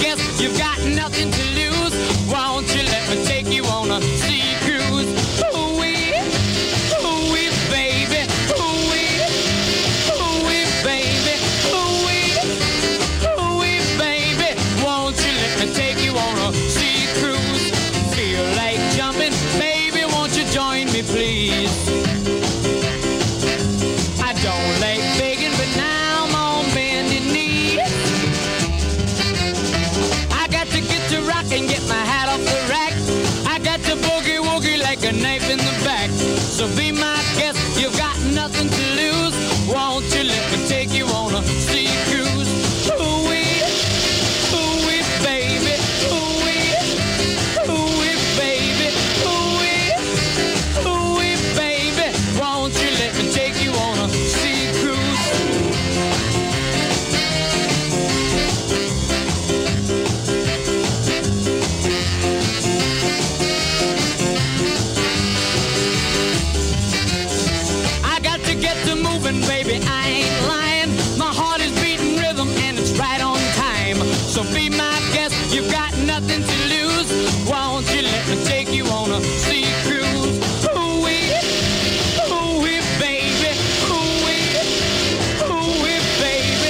guess you've got nothing to lose. Won't you let me take you on a sea cruise? Ooh-wee, baby. Ooh-wee, baby. Ooh-wee, baby. Won't you let me take you on a sea cruise? Feel like jumping, baby, won't you join me, please? I don't like begging, but now I'm on bended knee. I got to get to rock and get my hat off the rack. I got to boogie woogie like a knife in the back. So be my guest, you've got nothing to lose. Won't you let me take you on a sea cruise? Ooh-wee, baby. Ooh-wee, baby. Ooh-wee, baby. Won't you let me take you on a sea cruise? I got to get to moving, baby, I ain't lying. My heart is beating rhythm and it's right on time. So be my guest, you've got nothing to lose. Won't you let me take you on a sea cruise? Ooh-wee, baby. Ooh-wee, baby.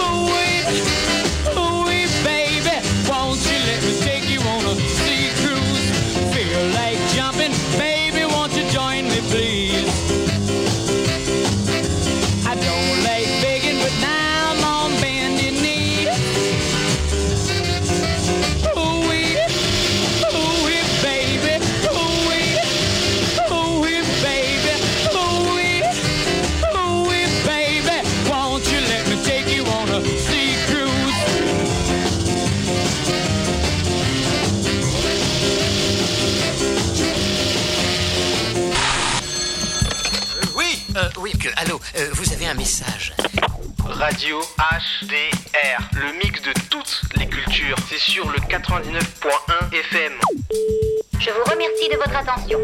Ooh-wee, baby. Won't you let me take you on a sea cruise? Feel like jumping, baby, won't you join me, please? I don't like begging, but now I'm on bended knee. Ooh-wee, baby. Ooh-wee, baby. Ooh-wee, baby. Won't you let me take you on a sea cruise? Oui, allô, vous avez un message. Radio HDR, le mix de toutes les cultures. C'est sur le 99.1 FM. Je vous remercie de votre attention.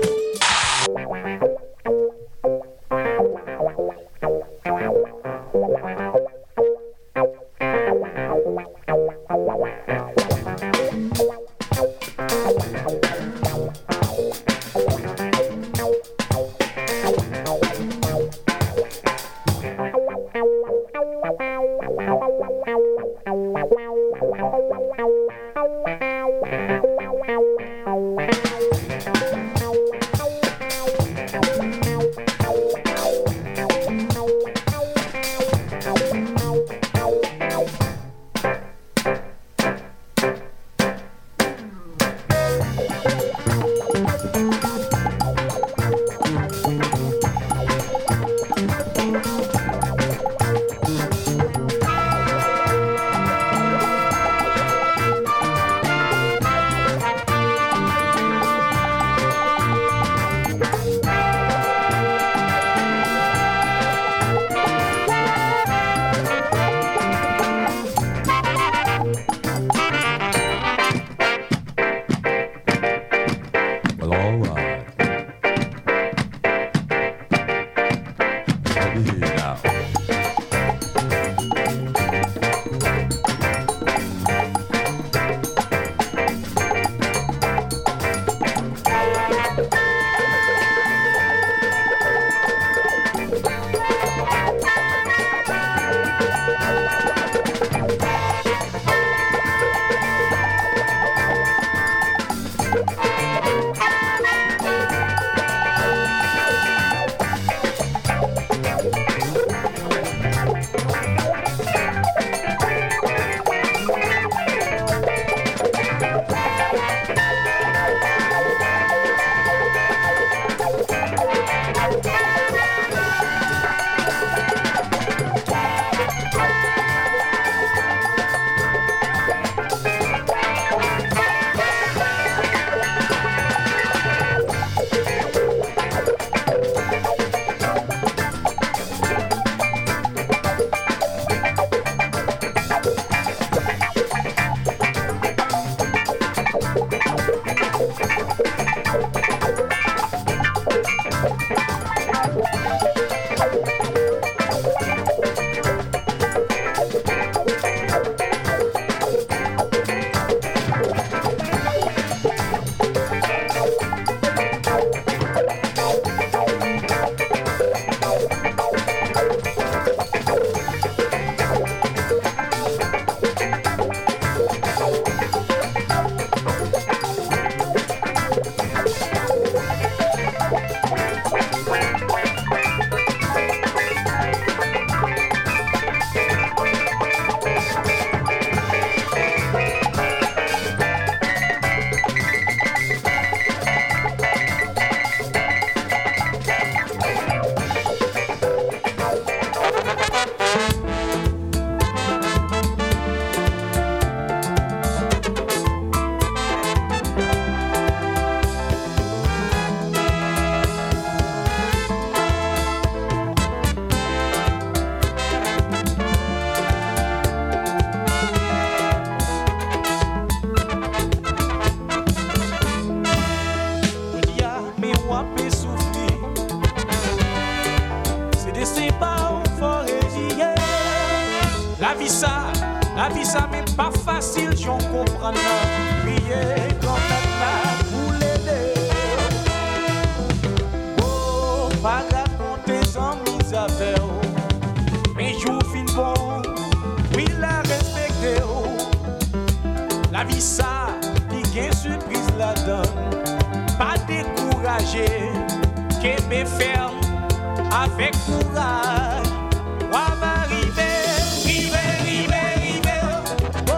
La vie ça, qui gagne surprise la donne. Pas décourager, qu'aimer faire avec courage. On va arriver, river. Oh,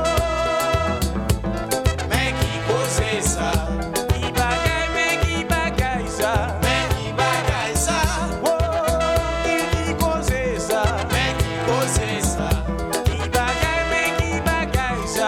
mais qui cause ça? Qui bagaille ça? Mais qui bagaille ça? Oh, qui cause ça? Mais qui cause ça? Qui bagaille ça?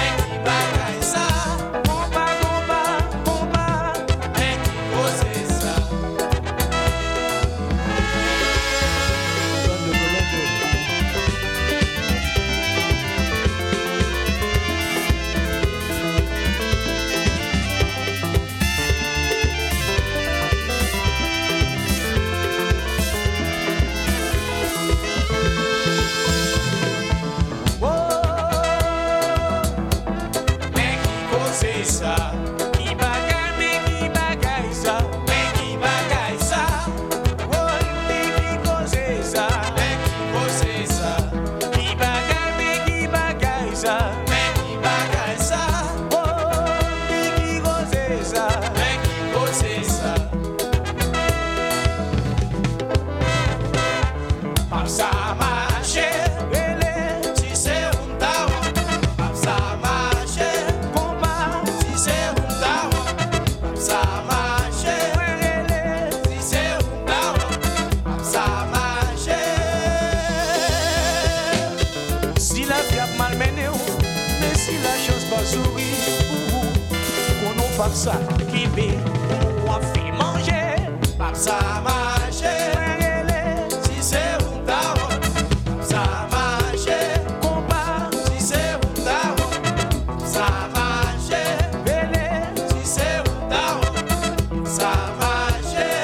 Ça qui fait on fait manger par ça marcher si c'est un tao ça marcher combat si c'est un tao ça marcher si c'est un tao ça marcher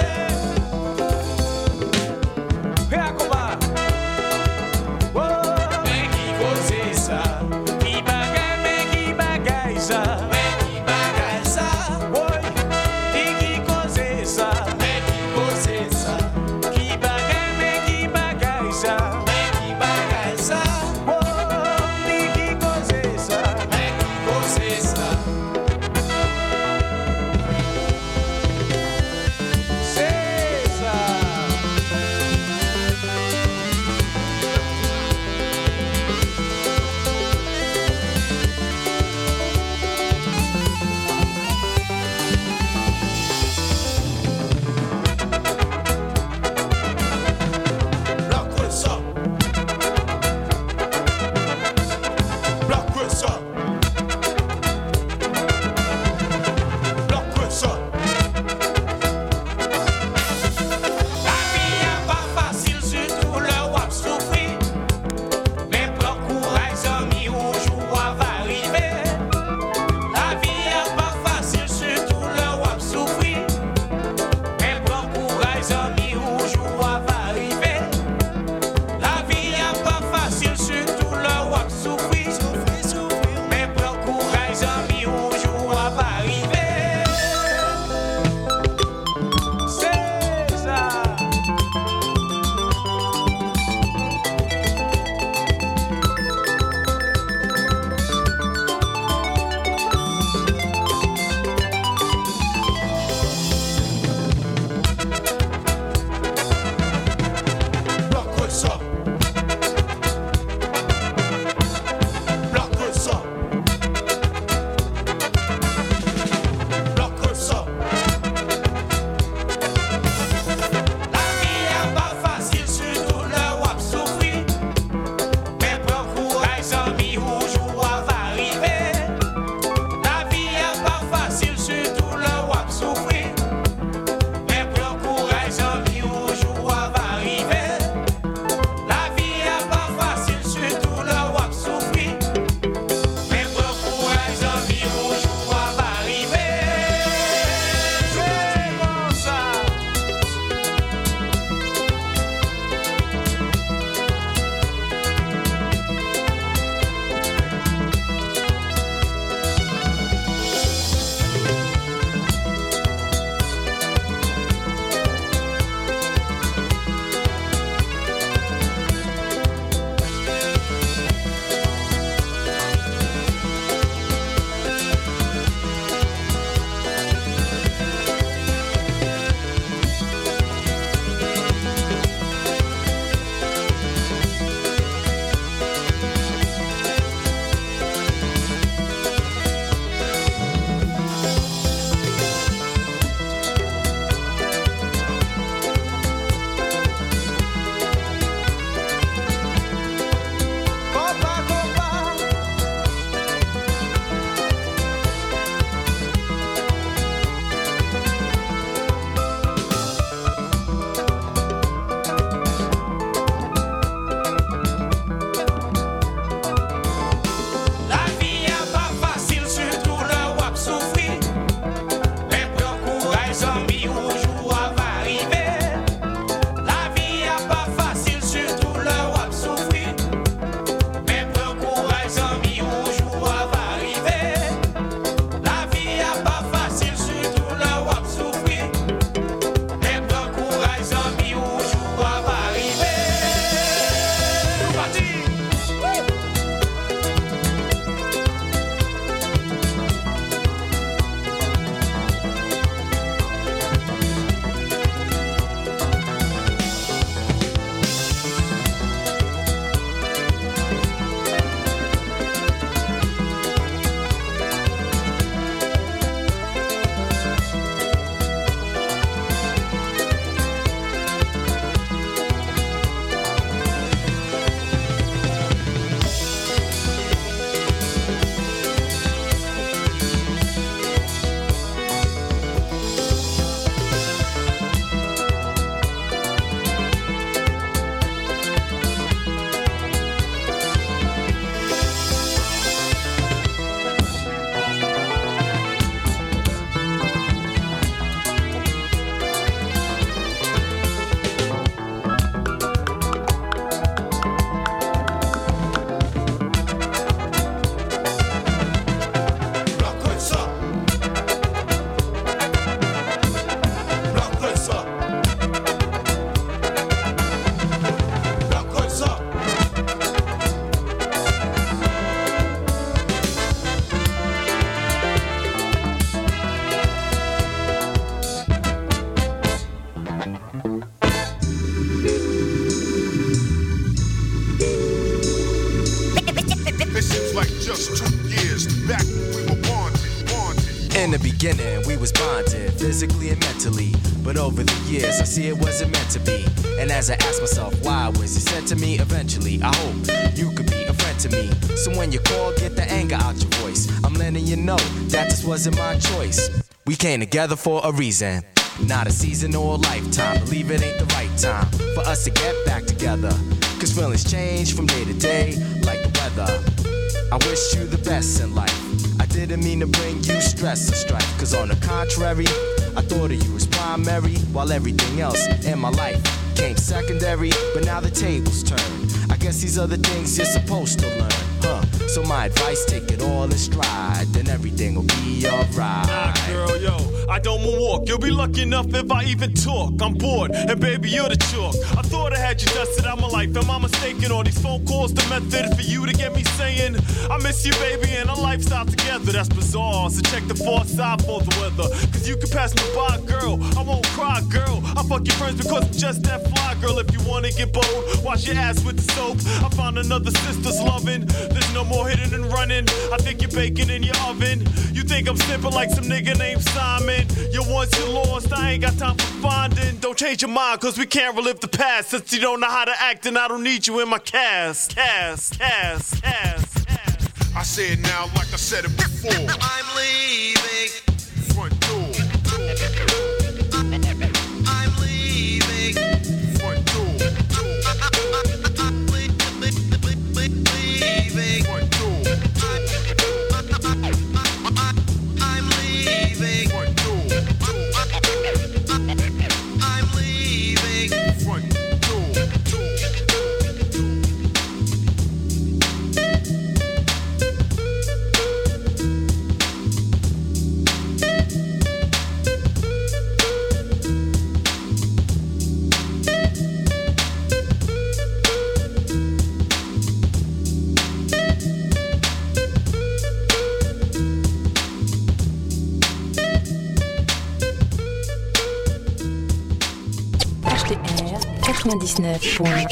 et à combat oh mais qui cause ça qui bagaille ça ça. In the beginning, we was bonded, physically and mentally. But over the years, I see it wasn't meant to be. And as I ask myself, why was it said to me eventually? I hope you could be a friend to me. So when you call, get the anger out your voice. I'm letting you know that this wasn't my choice. We came together for a reason. Not a season or a lifetime. Believe it ain't the right time for us to get back together. Cause feelings change from day to day, like the weather. I wish you the best in life. I didn't mean to bring you stress or strife. Cause on the contrary, I thought of you as primary, while everything else in my life came secondary. But now the tables turn. I guess these are the things you're supposed to learn, huh? So my advice, take it all in stride, then everything will be alright. Nah, girl, yo, I don't walk. You'll be lucky enough if I even talk. I'm bored, and baby, you're the chalk. I thought I had you dusted out my life. Am I mistaken? All these phone calls, the method for you to get me saying I miss you, baby, and our lifestyle together. That's bizarre, so check the far side for the weather. Cause you can pass me by, girl. I won't cry, girl. I fuck your friends because I'm just that fly, girl. If you wanna get bold, wash your ass with the soap. I found another sister's loving. There's no more hitting and running. I think you're baking in your oven. You think I'm simple like some nigga named Simon. You're once you're lost, I ain't got time for finding. Don't change your mind, cause we can't relive the past. Since you don't know how to act, and I don't need you in my cast. I say it now like I said it before. I'm leaving. Front door. I'm leaving. Front door. Leaving. Front door. I'm leaving. Front door. I'm leaving. Front door. HTR 99.1.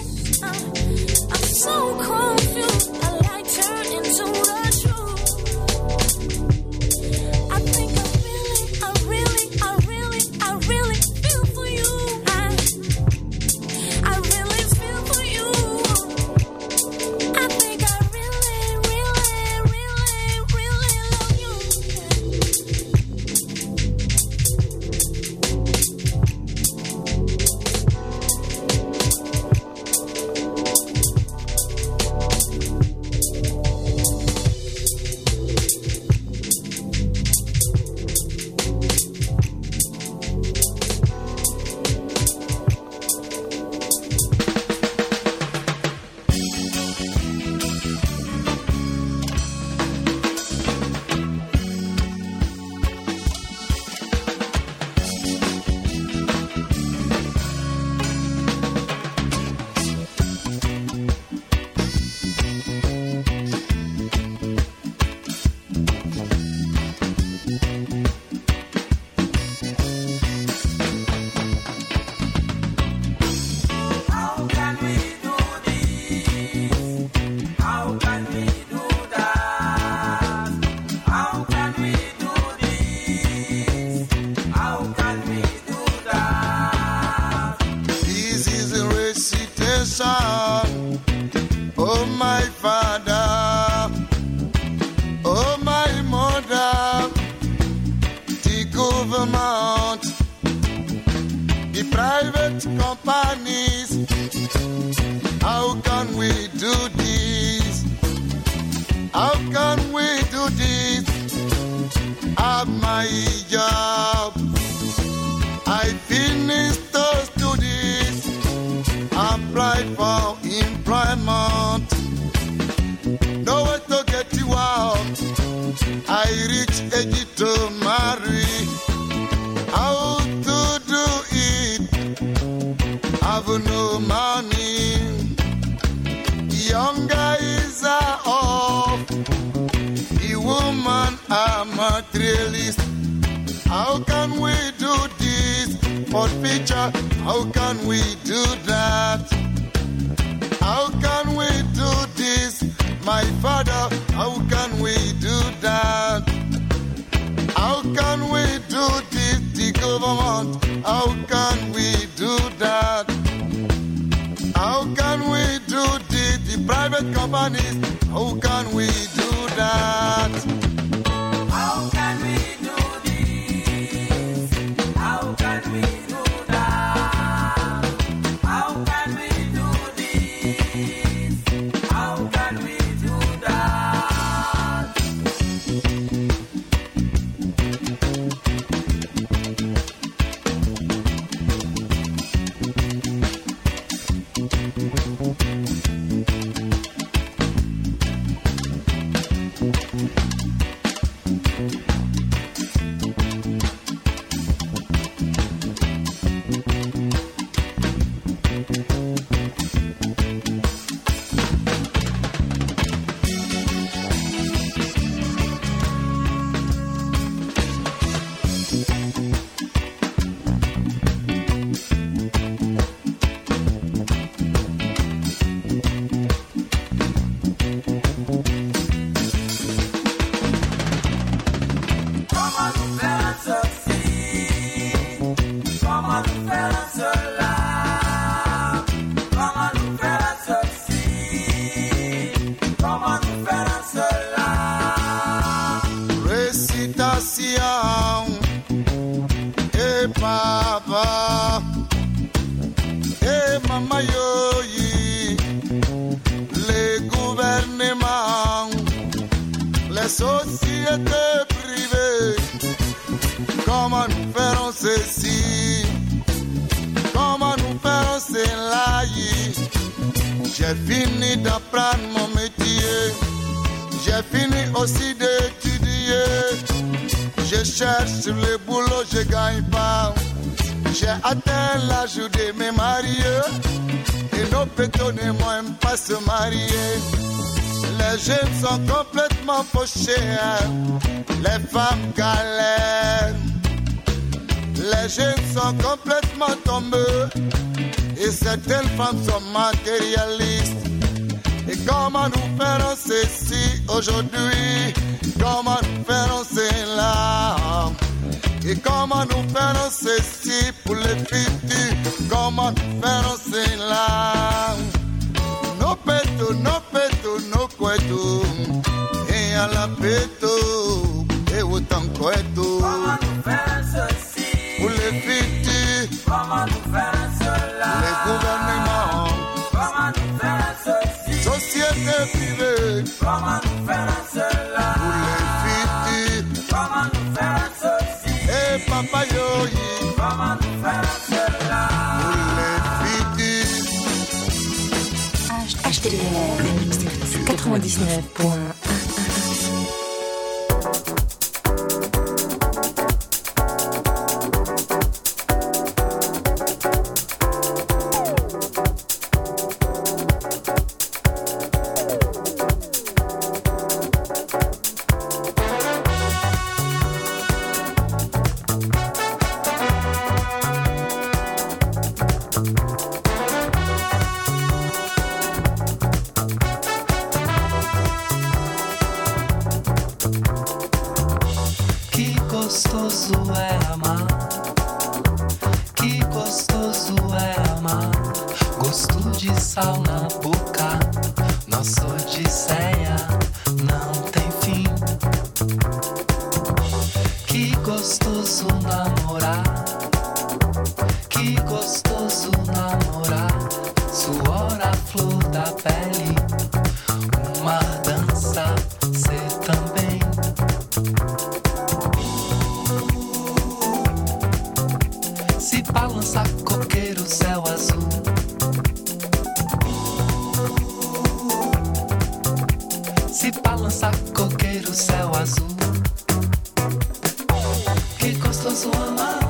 So confused, I like turn into the truth. private companies. How can we do this? How can we do this? At my job, I finished those studies, applied for employment. Nowhere to get you out. I reached age to marry. How to do it? Have no money. Young guys are off. The woman are materialist. How can we do this? For future, how can we do that? How can we do this? My father, how can we do that? How can we do this? The government, how can we do that? How can we do this? The private companies, how can we do that? How can we do this? How can we do that? How can we do this? How can we do that? J'ai fini d'apprendre mon métier. J'ai fini aussi d'étudier. Je cherche sur le boulot, je gagne pas. J'ai atteint l'âge de me marier. Et nos pétons ne m'aiment pas se marier. Les jeunes sont complètement fauchés. Les femmes galèrent. Les jeunes sont complètement tombés. Et certaines femmes sont matérialistes. Et comment nous ferons ceci aujourd'hui? Comment nous ferons cela? Et comment nous ferons ceci pour les futurs? Comment nous ferons cela? Nos pétos, nos cuetos. Et à la péto, et autant cueto. Comment nous ferons ceci? Pour les futurs. Comment nous ferons cela? Les gouvernements. Comment nous ferons ceci? Société privée. Comment nous ferons cela? Pour les futurs. Comment nous ferons ceci? Et Papa Yoyi. Comment nous ferons cela? Pour les futurs. HTR 99.1. Que gostoso Bonsoir,